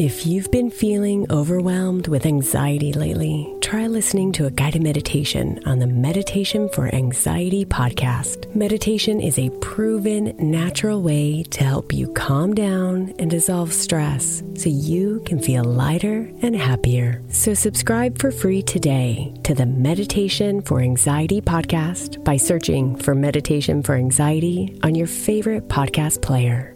If you've been feeling overwhelmed with anxiety lately, try listening to a guided meditation on the Meditation for Anxiety podcast. Meditation is a proven, natural way to help you calm down and dissolve stress so you can feel lighter and happier. So subscribe for free today to the Meditation for Anxiety podcast by searching for Meditation for Anxiety on your favorite podcast player.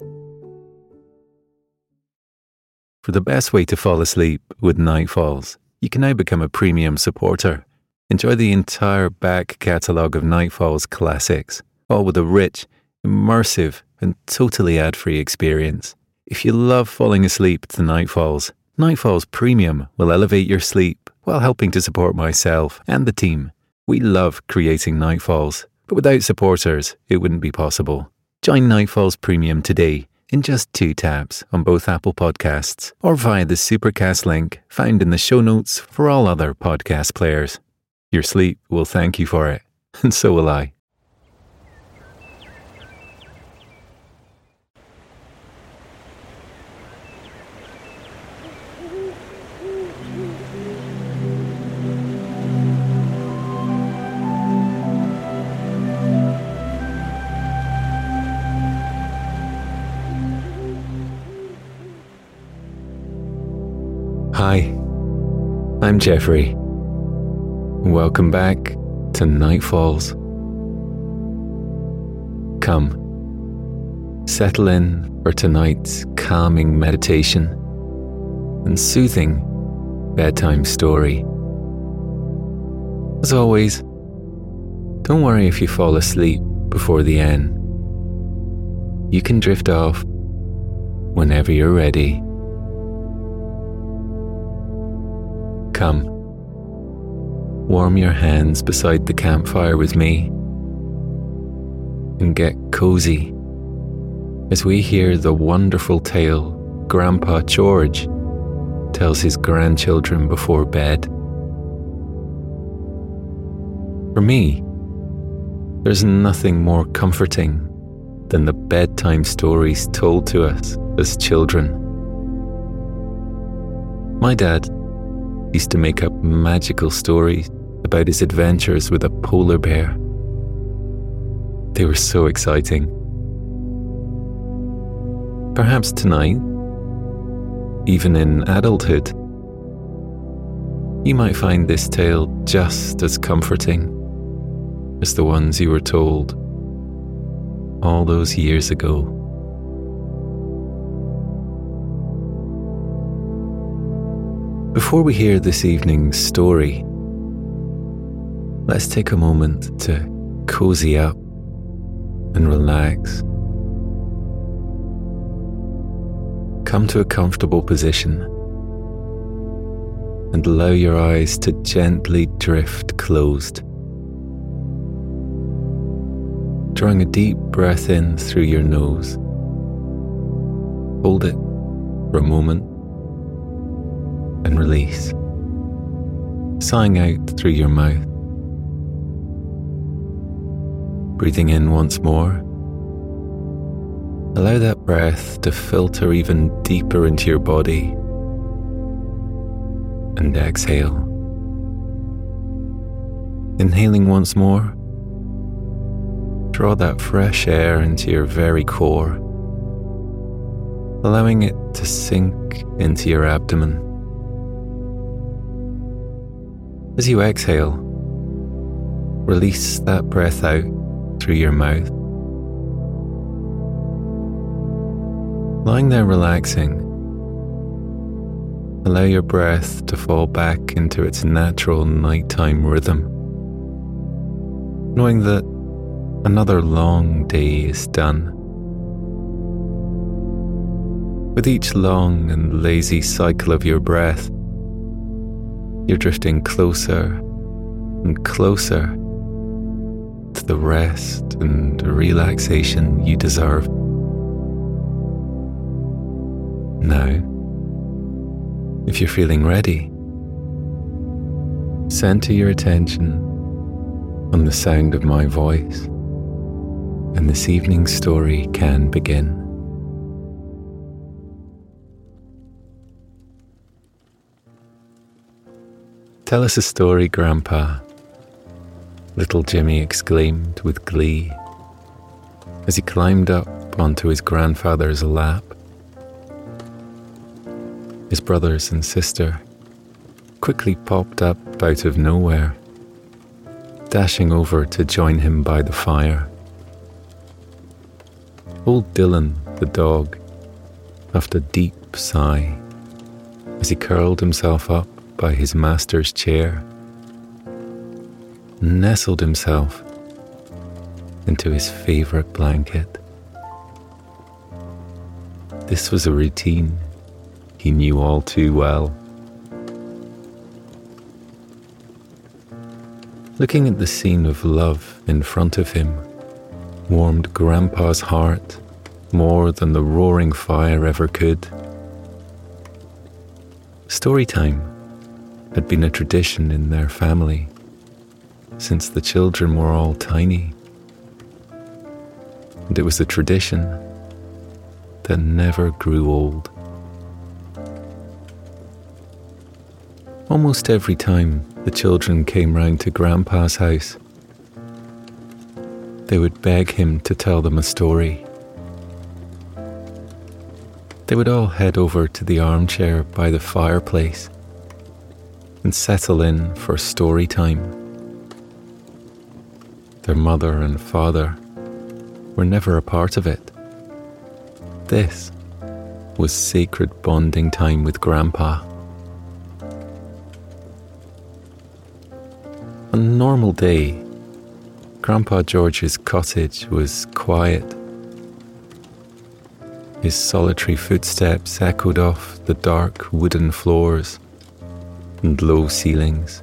For the best way to fall asleep with Nightfalls, you can now become a premium supporter. Enjoy the entire back catalogue of Nightfalls classics, all with a rich, immersive, and totally ad-free experience. If you love falling asleep to Nightfalls, Nightfalls Premium will elevate your sleep while helping to support myself and the team. We love creating Nightfalls, but without supporters, it wouldn't be possible. Join Nightfalls Premium today in just 2 taps on both Apple Podcasts or via the Supercast link found in the show notes for all other podcast players. Your sleep will thank you for it, and so will I. Hi, I'm Jeffrey. Welcome back to Nightfalls. Come, settle in for tonight's calming meditation and soothing bedtime story. As always, don't worry if you fall asleep before the end. You can drift off whenever you're ready. Come, warm your hands beside the campfire with me and get cozy as we hear the wonderful tale Grandpa George tells his grandchildren before bed. For me, there's nothing more comforting than the bedtime stories told to us as children. My dad used to make up magical stories about his adventures with a polar bear. They were so exciting. Perhaps tonight, even in adulthood, you might find this tale just as comforting as the ones you were told all those years ago. Before we hear this evening's story, let's take a moment to cozy up and relax. Come to a comfortable position and allow your eyes to gently drift closed. Drawing a deep breath in through your nose. Hold it for a moment and release, sighing out through your mouth. Breathing in once more. Allow that breath to filter even deeper into your body. And exhale. Inhaling once more. Draw that fresh air into your very core, allowing it to sink into your abdomen. As you exhale, release that breath out through your mouth. Lying there relaxing, allow your breath to fall back into its natural nighttime rhythm, knowing that another long day is done. With each long and lazy cycle of your breath, you're drifting closer and closer to the rest and relaxation you deserve. Now, if you're feeling ready, center your attention on the sound of my voice, and this evening's story can begin. "Tell us a story, Grandpa," little Jimmy exclaimed with glee as he climbed up onto his grandfather's lap. His brothers and sister quickly popped up out of nowhere, dashing over to join him by the fire. Old Dylan, the dog, puffed a deep sigh as he curled himself up by his master's chair and nestled himself into his favourite blanket. This was a routine he knew all too well. Looking at the scene of love in front of him warmed Grandpa's heart more than the roaring fire ever could. Storytime had been a tradition in their family since the children were all tiny, and it was a tradition that never grew old. Almost every time the children came round to Grandpa's house, they would beg him to tell them a story. They would all head over to the armchair by the fireplace and settle in for story time. Their mother and father were never a part of it. This was sacred bonding time with Grandpa. On a normal day, Grandpa George's cottage was quiet. His solitary footsteps echoed off the dark wooden floors and low ceilings.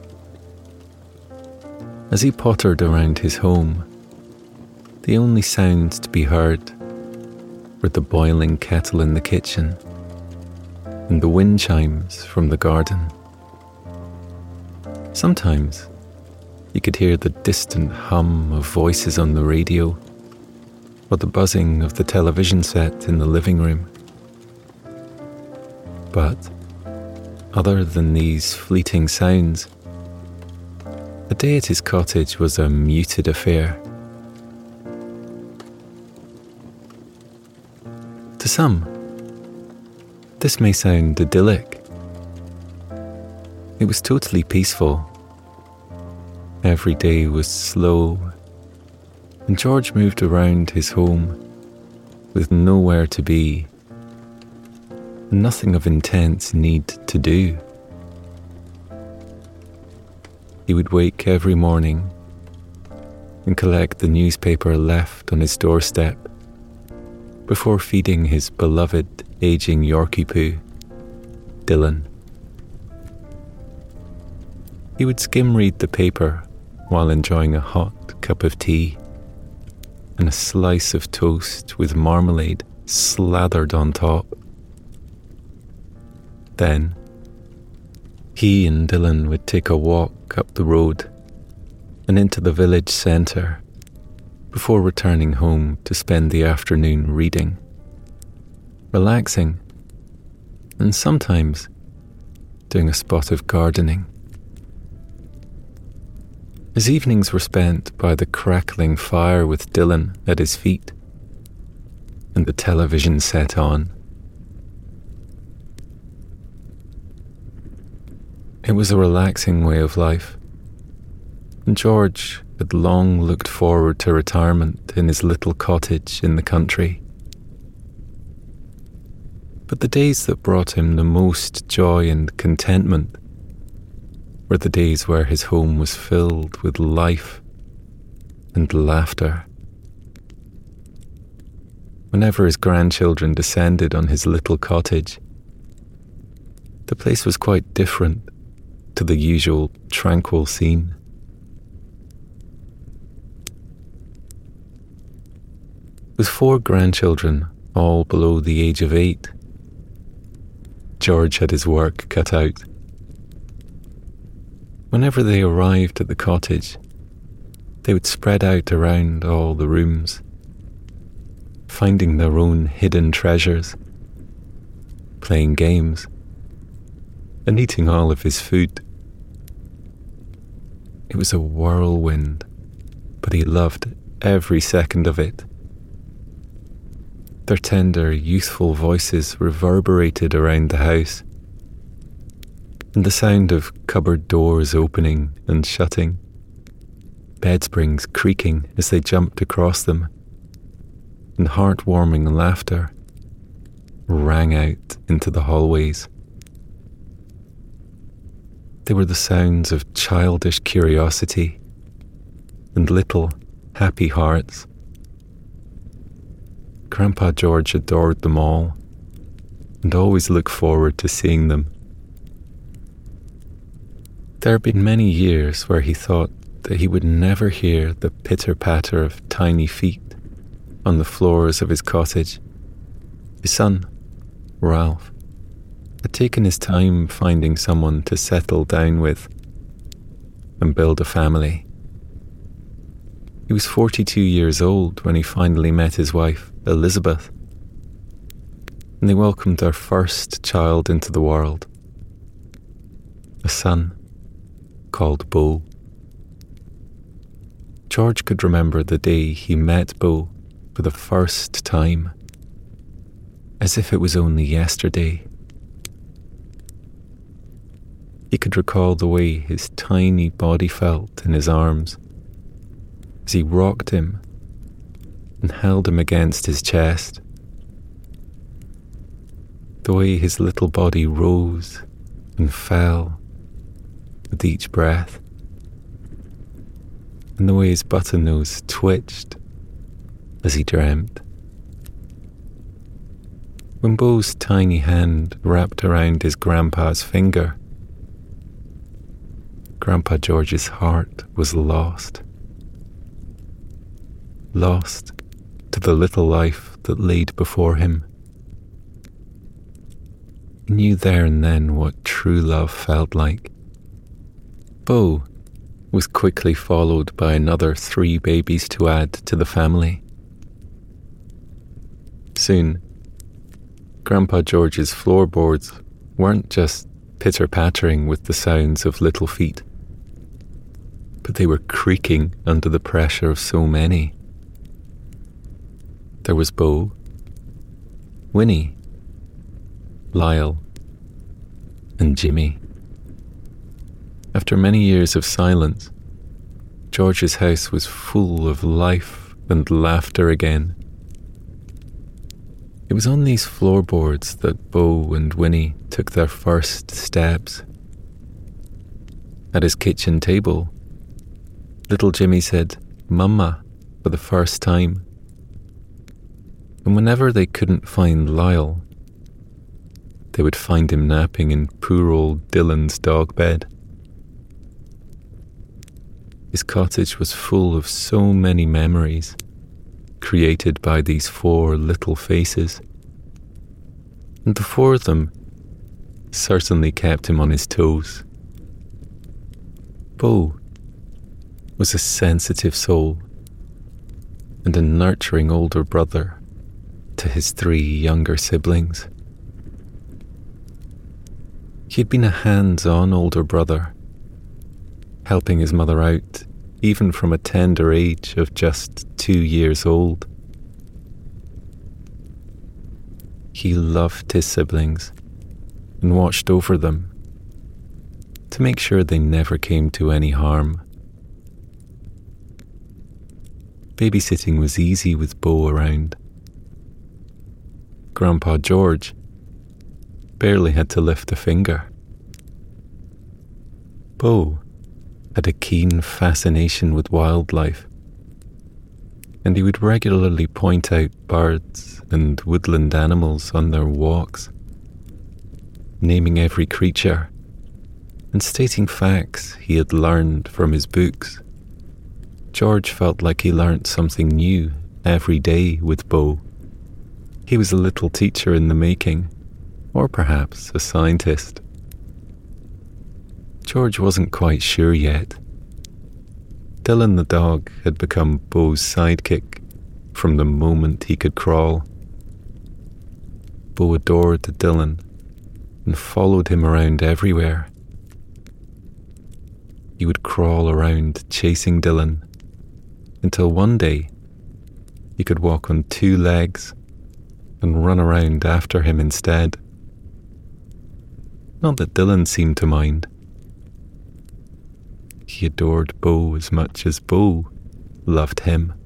As he pottered around his home, the only sounds to be heard were the boiling kettle in the kitchen and the wind chimes from the garden. Sometimes you could hear the distant hum of voices on the radio or the buzzing of the television set in the living room. But other than these fleeting sounds, the day at his cottage was a muted affair. To some, this may sound idyllic. It was totally peaceful. Every day was slow, and George moved around his home with nowhere to be and nothing of intense need to do. He would wake every morning and collect the newspaper left on his doorstep before feeding his beloved aging Yorkie poo, Dylan. He would skim read the paper while enjoying a hot cup of tea and a slice of toast with marmalade slathered on top. Then, he and Dylan would take a walk up the road and into the village centre before returning home to spend the afternoon reading, relaxing, and sometimes doing a spot of gardening. His evenings were spent by the crackling fire with Dylan at his feet and the television set on. It was a relaxing way of life, and George had long looked forward to retirement in his little cottage in the country. But the days that brought him the most joy and contentment were the days where his home was filled with life and laughter. Whenever his grandchildren descended on his little cottage, the place was quite different to the usual tranquil scene. With 4 grandchildren, all below the age of 8, George had his work cut out. Whenever they arrived at the cottage, they would spread out around all the rooms, finding their own hidden treasures, playing games, and eating all of his food It was a whirlwind, but he loved every second of it. Their tender, youthful voices reverberated around the house, and the sound of cupboard doors opening and shutting, bed springs creaking as they jumped across them, and heartwarming laughter rang out into the hallways. They were the sounds of childish curiosity and little happy hearts. Grandpa George adored them all and always looked forward to seeing them. There had been many years where he thought that he would never hear the pitter-patter of tiny feet on the floors of his cottage. His son, Ralph, had taken his time finding someone to settle down with and build a family. He was 42 years old when he finally met his wife, Elizabeth, and they welcomed their first child into the world, a son called Bo. George could remember the day he met Bo for the first time, as if it was only yesterday. He could recall the way his tiny body felt in his arms as he rocked him and held him against his chest. The way his little body rose and fell with each breath, and the way his button nose twitched as he dreamt. When Bo's tiny hand wrapped around his grandpa's finger, Grandpa George's heart was lost. Lost to the little life that laid before him. He knew there and then what true love felt like. Bo was quickly followed by another 3 babies to add to the family. Soon, Grandpa George's floorboards weren't just pitter-pattering with the sounds of little feet, but they were creaking under the pressure of so many. There was Bo, Winnie, Lyle, and Jimmy. After many years of silence, George's house was full of life and laughter again. It was on these floorboards that Bo and Winnie took their first steps. At his kitchen table, little Jimmy said, "Mama," for the first time. And whenever they couldn't find Lyle, they would find him napping in poor old Dylan's dog bed. His cottage was full of so many memories created by these 4 little faces, and the 4 of them certainly kept him on his toes. Bo was a sensitive soul and a nurturing older brother to his 3 younger siblings. He had been a hands-on older brother, helping his mother out even from a tender age of just 2 years old. He loved his siblings and watched over them to make sure they never came to any harm. Babysitting was easy with Bo around. Grandpa George barely had to lift a finger. Bo had a keen fascination with wildlife, and he would regularly point out birds and woodland animals on their walks, naming every creature and stating facts he had learned from his books. George felt like he learnt something new every day with Bo. He was a little teacher in the making, or perhaps a scientist. George wasn't quite sure yet. Dylan the dog had become Bo's sidekick from the moment he could crawl. Bo adored Dylan and followed him around everywhere. he would crawl around chasing Dylan until one day he could walk on 2 legs and run around after him instead. Not that Dylan seemed to mind. He adored Bo as much as Bo loved him.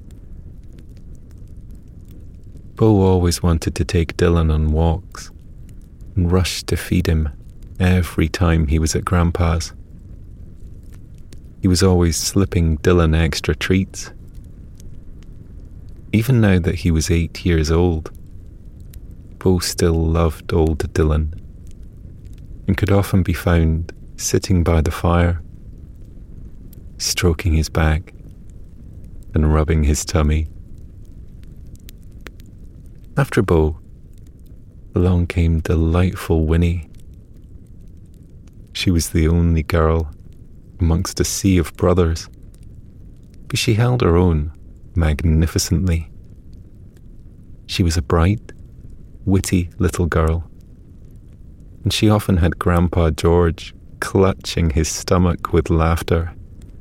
Bo always wanted to take Dylan on walks and rushed to feed him every time he was at Grandpa's. He was always slipping Dylan extra treats. Even now that he was 8 years old, Bo still loved old Dylan and could often be found sitting by the fire, stroking his back and rubbing his tummy. After Bo, along came delightful Winnie. She was the only girl amongst a sea of brothers, but she held her own magnificently. She was a bright, witty little girl, and she often had Grandpa George clutching his stomach with laughter.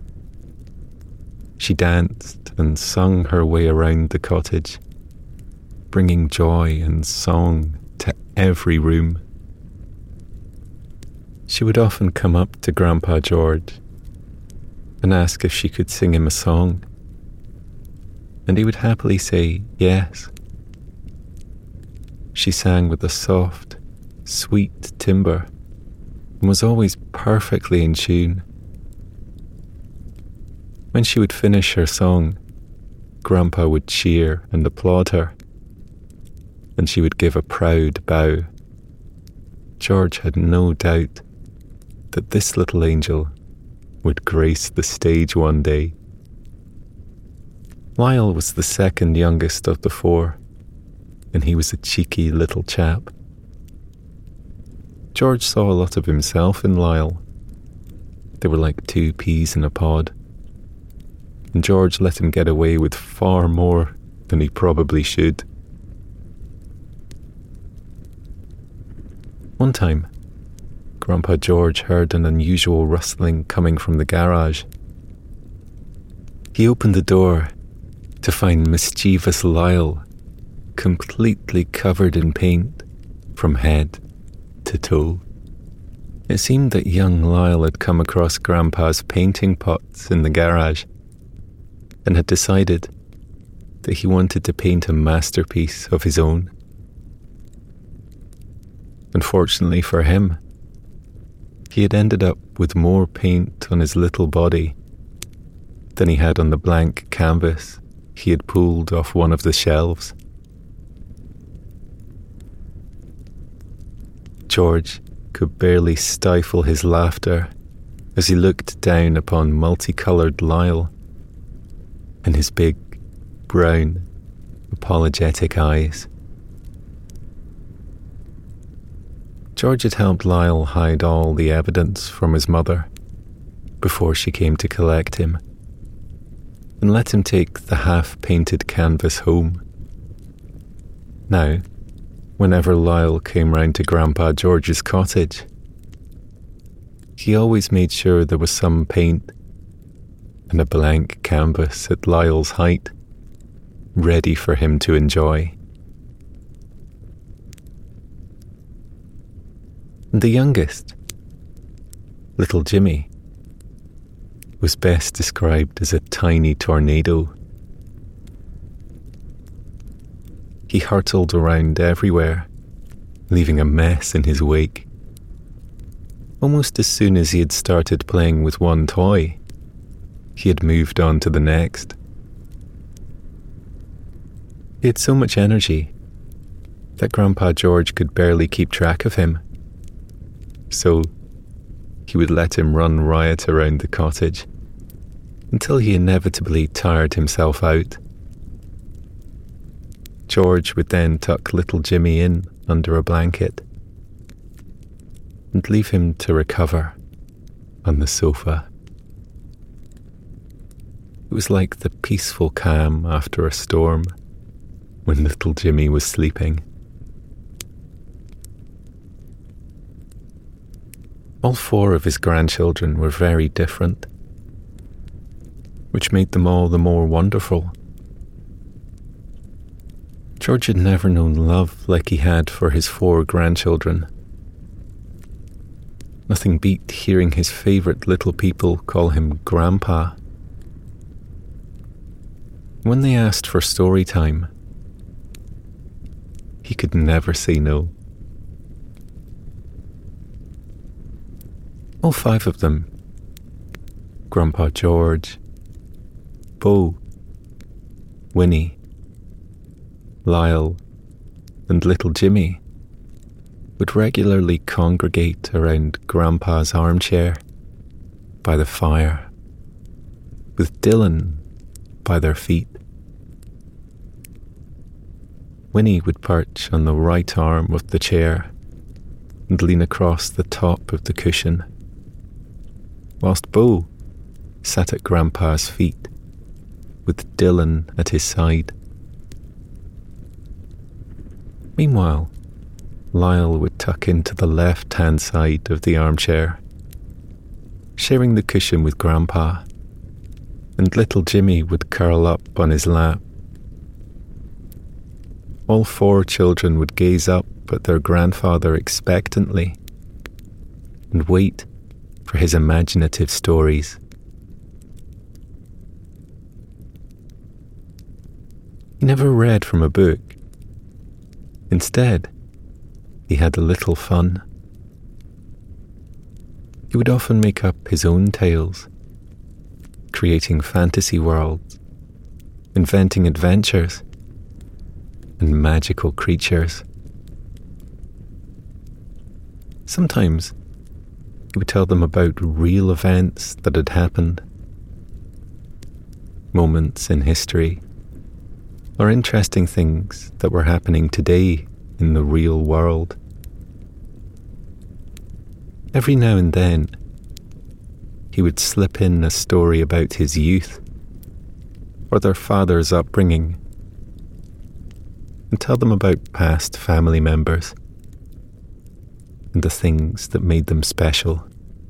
She danced and sung her way around the cottage, bringing joy and song to every room. She would often come up to Grandpa George and ask if she could sing him a song, and he would happily say yes. She sang with a soft, sweet timbre and was always perfectly in tune. When she would finish her song, Grandpa would cheer and applaud her, and she would give a proud bow. George had no doubt that this little angel would grace the stage one day. Lyle was the second youngest of the 4, and he was a cheeky little chap. George saw a lot of himself in Lyle. They were like 2 peas in a pod, and George let him get away with far more than he probably should. One time, Grandpa George heard an unusual rustling coming from the garage. He opened the door to find mischievous Lyle completely covered in paint from head to toe. It seemed that young Lyle had come across Grandpa's painting pots in the garage and had decided that he wanted to paint a masterpiece of his own. Unfortunately for him, he had ended up with more paint on his little body than he had on the blank canvas he had pulled off one of the shelves. George could barely stifle his laughter as he looked down upon multicoloured Lyle and his big, brown, apologetic eyes. George had helped Lyle hide all the evidence from his mother before she came to collect him, and let him take the half-painted canvas home. Now, whenever Lyle came round to Grandpa George's cottage, he always made sure there was some paint and a blank canvas at Lyle's height, ready for him to enjoy. And the youngest, little Jimmy, was best described as a tiny tornado. He hurtled around everywhere, leaving a mess in his wake. Almost as soon as he had started playing with one toy, he had moved on to the next. He had so much energy that Grandpa George could barely keep track of him. So he would let him run riot around the cottage until he inevitably tired himself out. George would then tuck little Jimmy in under a blanket and leave him to recover on the sofa. It was like the peaceful calm after a storm when little Jimmy was sleeping. All 4 of his grandchildren were very different. which made them all the more wonderful. George had never known love like he had for his 4 grandchildren. Nothing beat hearing his favourite little people call him Grandpa. When they asked for story time, he could never say no. All 5 of them, Grandpa George, Bo, Winnie, Lyle, and little Jimmy, would regularly congregate around Grandpa's armchair by the fire, with Dylan by their feet. Winnie would perch on the right arm of the chair and lean across the top of the cushion, whilst Bo sat at Grandpa's feet, with Dylan at his side. Meanwhile, Lyle would tuck into the left-hand side of the armchair, sharing the cushion with Grandpa, and little Jimmy would curl up on his lap. All 4 children would gaze up at their grandfather expectantly and wait for his imaginative stories. He never read from a book. Instead, he had a little fun. He would often make up his own tales, creating fantasy worlds, inventing adventures, and magical creatures. Sometimes he would tell them about real events that had happened, moments in history, or interesting things that were happening today in the real world. Every now and then, he would slip in a story about his youth or their father's upbringing and tell them about past family members and the things that made them special.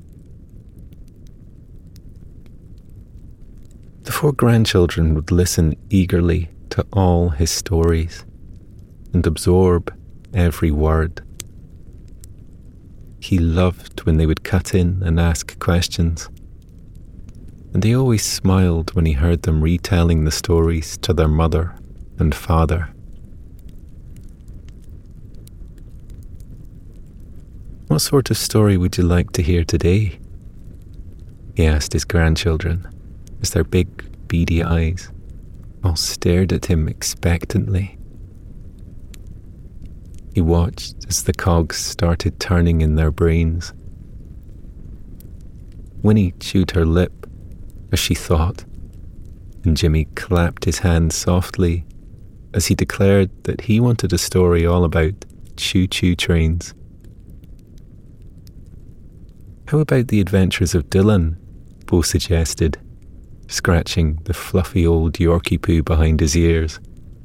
The 4 grandchildren would listen eagerly to all his stories and absorb every word. He loved when they would cut in and ask questions, and he always smiled when he heard them retelling the stories to their mother and father. "What sort of story would you like to hear today?" he asked his grandchildren as their big, beady eyes all stared at him expectantly. He watched as the cogs started turning in their brains. Winnie chewed her lip as she thought, and Jimmy clapped his hands softly as he declared that he wanted a story all about choo-choo trains. "How about the adventures of Dylan?" Bo suggested, scratching the fluffy old Yorkie poo behind his ears.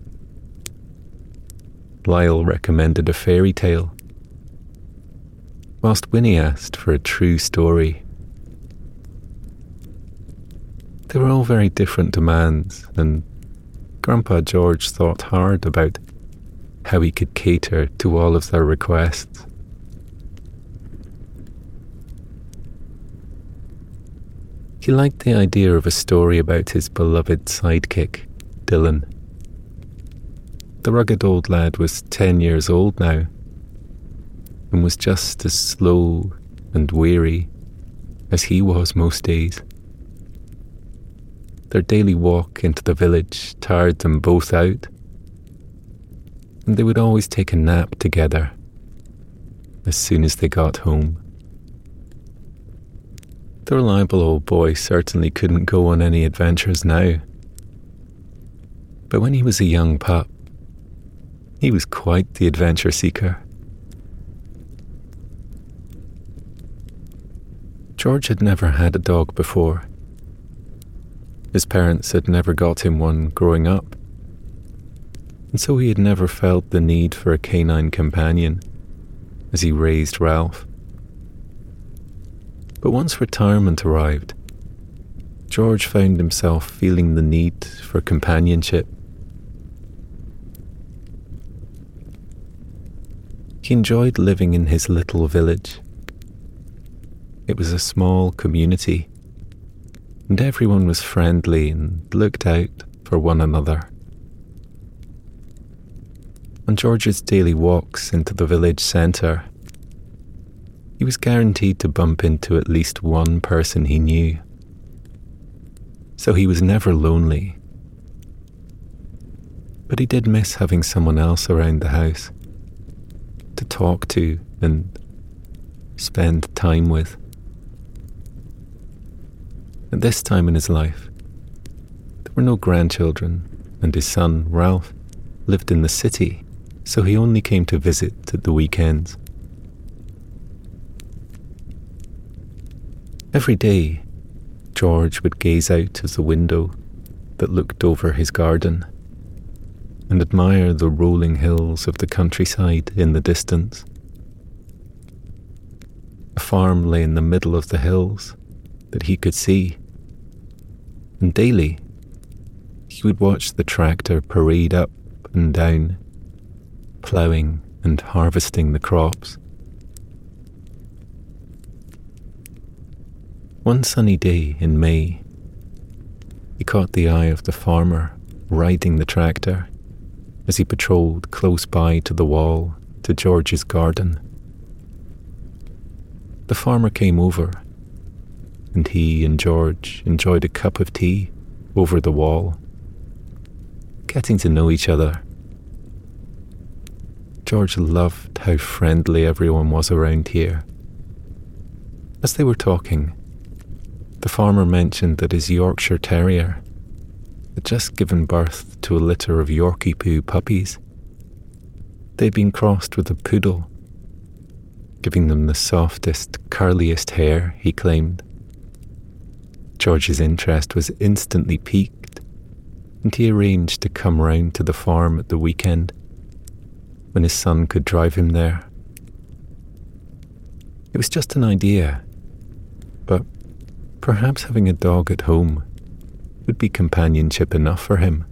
Lyle recommended a fairy tale, whilst Winnie asked for a true story. They were all very different demands, and Grandpa George thought hard about how he could cater to all of their requests. He liked the idea of a story about his beloved sidekick, Dylan. The rugged old lad was 10 years old now, and was just as slow and weary as he was most days. Their daily walk into the village tired them both out, and they would always take a nap together as soon as they got home. The reliable old boy certainly couldn't go on any adventures now, but when he was a young pup, he was quite the adventure seeker. George had never had a dog before. His parents had never got him one growing up, and so he had never felt the need for a canine companion as he raised Ralph. But once retirement arrived, George found himself feeling the need for companionship. He enjoyed living in his little village. It was a small community, and everyone was friendly and looked out for one another. On George's daily walks into the village centre, he was guaranteed to bump into at least one person he knew. So he was never lonely. But he did miss having someone else around the house to talk to and spend time with. At this time in his life, there were no grandchildren, and his son, Ralph, lived in the city, so he only came to visit at the weekends. Every day, George would gaze out of the window that looked over his garden and admire the rolling hills of the countryside in the distance. A farm lay in the middle of the hills that he could see, and daily he would watch the tractor parade up and down, ploughing and harvesting the crops. One sunny day in May, he caught the eye of the farmer riding the tractor as he patrolled close by to the wall to George's garden. The farmer came over, and he and George enjoyed a cup of tea over the wall, getting to know each other. George loved how friendly everyone was around here. As they were talking, the farmer mentioned that his Yorkshire Terrier had just given birth to a litter of Yorkie Poo puppies. They'd been crossed with a poodle, giving them the softest, curliest hair, he claimed. George's interest was instantly piqued, and he arranged to come round to the farm at the weekend when his son could drive him there. It was just an idea, but perhaps having a dog at home would be companionship enough for him.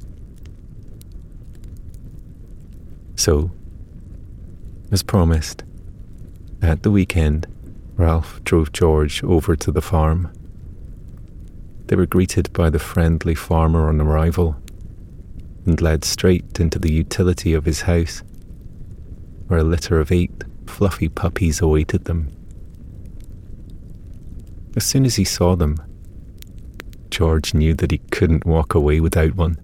So, as promised, at the weekend, Ralph drove George over to the farm. They were greeted by the friendly farmer on arrival and led straight into the utility of his house, where a litter of 8 fluffy puppies awaited them. As soon as he saw them, George knew that he couldn't walk away without one.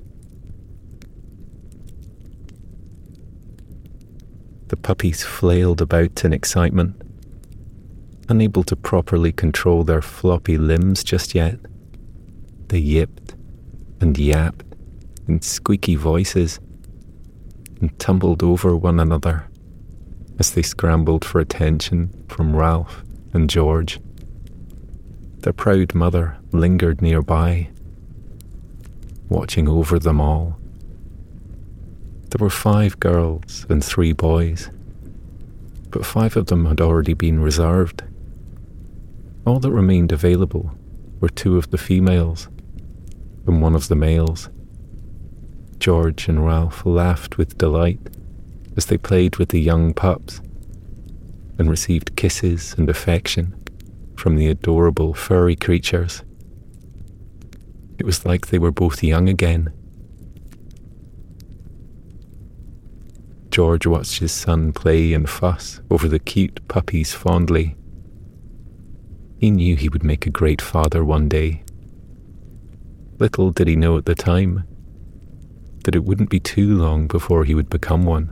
The puppies flailed about in excitement, unable to properly control their floppy limbs just yet. They yipped and yapped in squeaky voices and tumbled over one another as they scrambled for attention from Ralph and George. Their proud mother lingered nearby, watching over them all. There were 5 girls and 3 boys, but 5 of them had already been reserved. All that remained available were 2 of the females and 1 of the males. George and Ralph laughed with delight as they played with the young pups and received kisses and affection from the adorable furry creatures. It was like they were both young again. George watched his son play and fuss over the cute puppies fondly. He knew he would make a great father one day. Little did he know at the time that it wouldn't be too long before he would become one.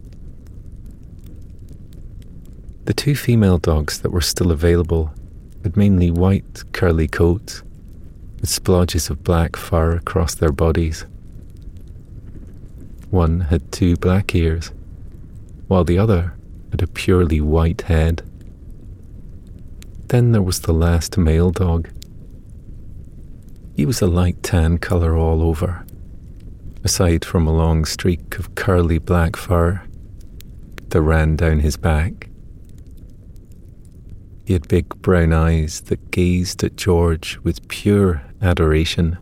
The 2 female dogs that were still available had mainly white, curly coats with splodges of black fur across their bodies. One had 2 black ears, while the other had a purely white head. Then there was the last male dog. He was a light tan colour all over, aside from a long streak of curly black fur that ran down his back. He had big brown eyes that gazed at George with pure adoration.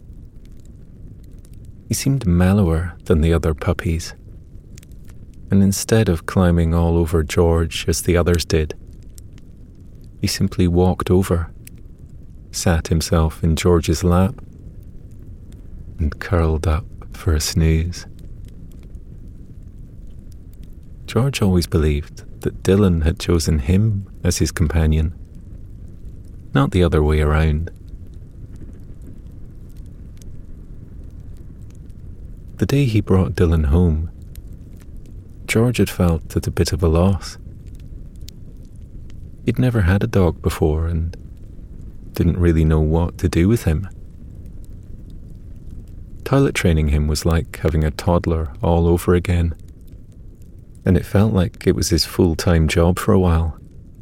He seemed mellower than the other puppies, and instead of climbing all over George as the others did, he simply walked over, sat himself in George's lap, and curled up for a snooze. George always believed that Dylan had chosen him as his companion, not the other way around. The day he brought Dylan home, George had felt at a bit of a loss. He'd never had a dog before and didn't really know what to do with him. Toilet training him was like having a toddler all over again, and it felt like it was his full-time job for a while.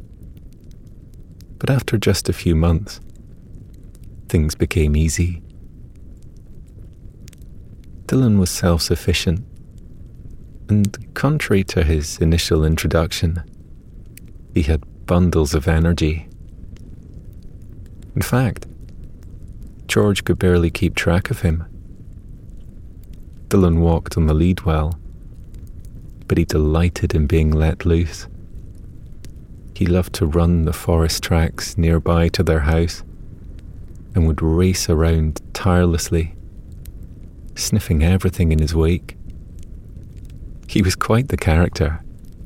But after just a few months, things became easy. Dylan was self-sufficient, and contrary to his initial introduction, he had bundles of energy. In fact, George could barely keep track of him. Dylan walked on the lead well, but he delighted in being let loose. He loved to run the forest tracks nearby to their house and would race around tirelessly, sniffing everything in his wake. He was quite the character.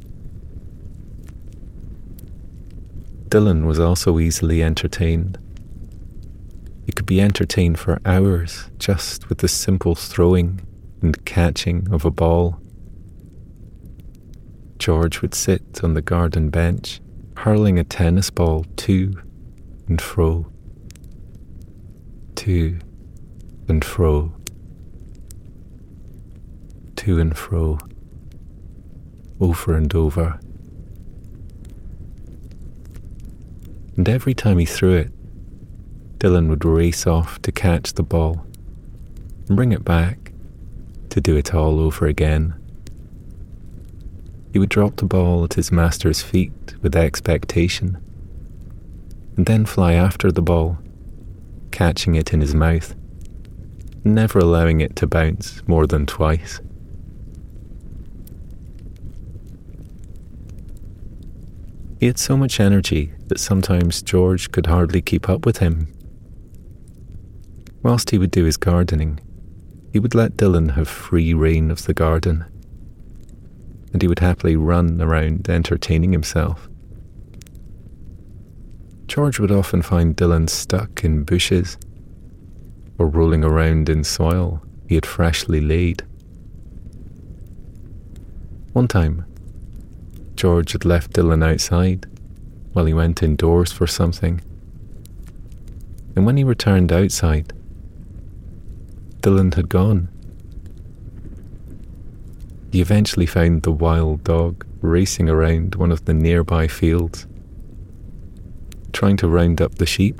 Dylan was also easily entertained. He could be entertained for hours just with the simple throwing and catching of a ball. George would sit on the garden bench, hurling a tennis ball to and fro, to and fro, to and fro, over and over. And every time he threw it, Dylan would race off to catch the ball and bring it back to do it all over again. He would drop the ball at his master's feet with expectation, and then fly after the ball, catching it in his mouth, never allowing it to bounce more than twice. He had so much energy that sometimes George could hardly keep up with him. Whilst he would do his gardening, he would let Dylan have free rein of the garden, and he would happily run around entertaining himself. George would often find Dylan stuck in bushes or rolling around in soil he had freshly laid. One time, George had left Dylan outside while he went indoors for something, and when he returned outside, Dylan had gone. He eventually found the wild dog racing around one of the nearby fields, trying to round up the sheep.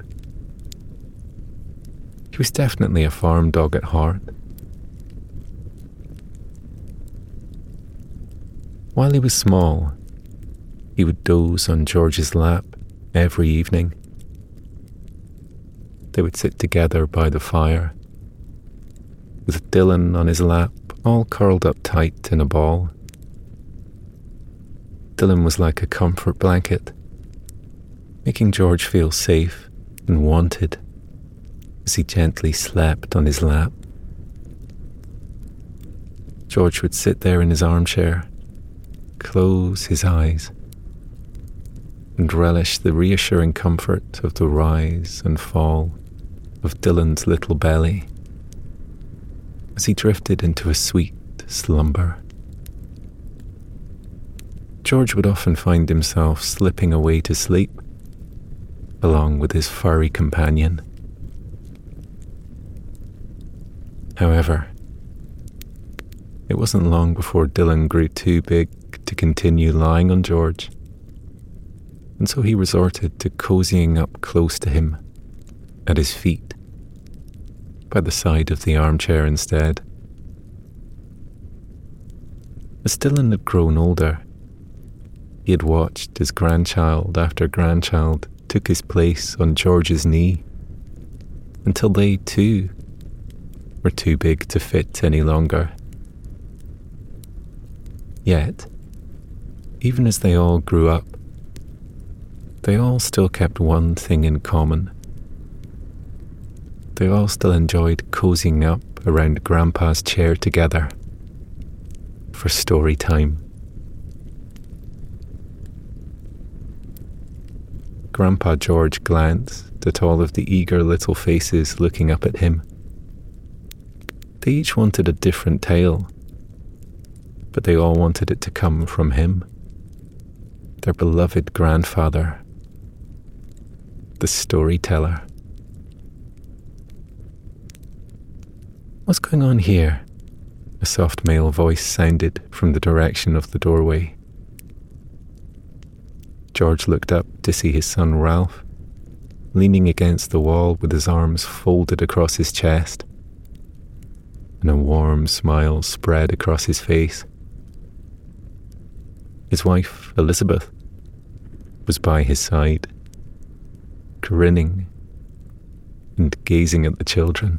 He was definitely a farm dog at heart. While he was small, he would doze on George's lap every evening. They would sit together by the fire, with Dylan on his lap, all curled up tight in a ball. Dylan was like a comfort blanket, making George feel safe and wanted as he gently slept on his lap. George would sit there in his armchair, close his eyes, and relish the reassuring comfort of the rise and fall of Dylan's little belly as he drifted into a sweet slumber. George would often find himself slipping away to sleep, along with his furry companion. However, it wasn't long before Dylan grew too big to continue lying on George, and so he resorted to cozying up close to him, at his feet, by the side of the armchair instead. As Dylan had grown older, he had watched as grandchild after grandchild took his place on George's knee, until they too were too big to fit any longer. Yet, even as they all grew up, they all still kept one thing in common. They all still enjoyed cozying up around Grandpa's chair together for story time. Grandpa George glanced at all of the eager little faces looking up at him. They each wanted a different tale, but they all wanted it to come from him, their beloved grandfather, the storyteller. "What's going on here?" a soft male voice sounded from the direction of the doorway. George looked up to see his son Ralph, leaning against the wall with his arms folded across his chest, and a warm smile spread across his face. His wife, Elizabeth, was by his side, grinning and gazing at the children.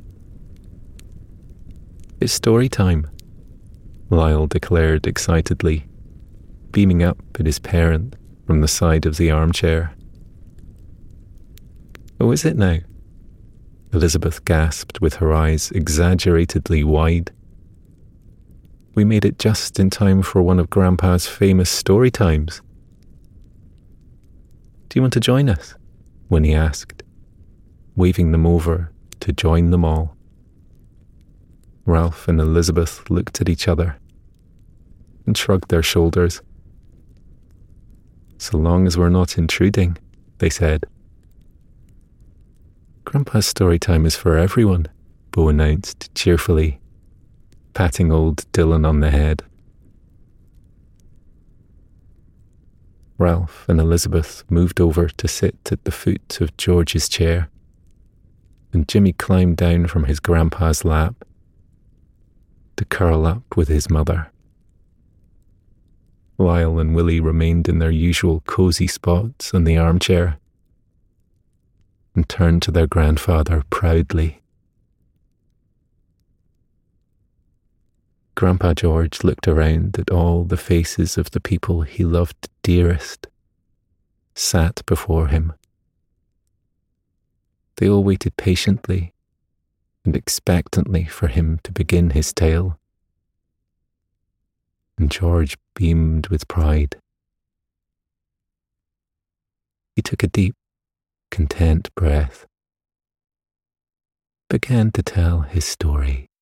"It's story time," Lyle declared excitedly, beaming up at his parent from the side of the armchair. "Oh, is it now?" Elizabeth gasped with her eyes exaggeratedly wide. "We made it just in time for one of Grandpa's famous story times." "Do you want to join us?" Winnie asked, waving them over to join them all. Ralph and Elizabeth looked at each other and shrugged their shoulders. "So long as we're not intruding," they said. "Grandpa's story time is for everyone," Bo announced cheerfully, patting old Dylan on the head. Ralph and Elizabeth moved over to sit at the foot of George's chair, and Jimmy climbed down from his grandpa's lap to curl up with his mother. Lyle and Willie remained in their usual cosy spots on the armchair and turned to their grandfather proudly. Grandpa George looked around at all the faces of the people he loved dearest, sat before him. They all waited patiently and expectantly for him to begin his tale. And George beamed with pride. He took a deep, content breath, began to tell his story.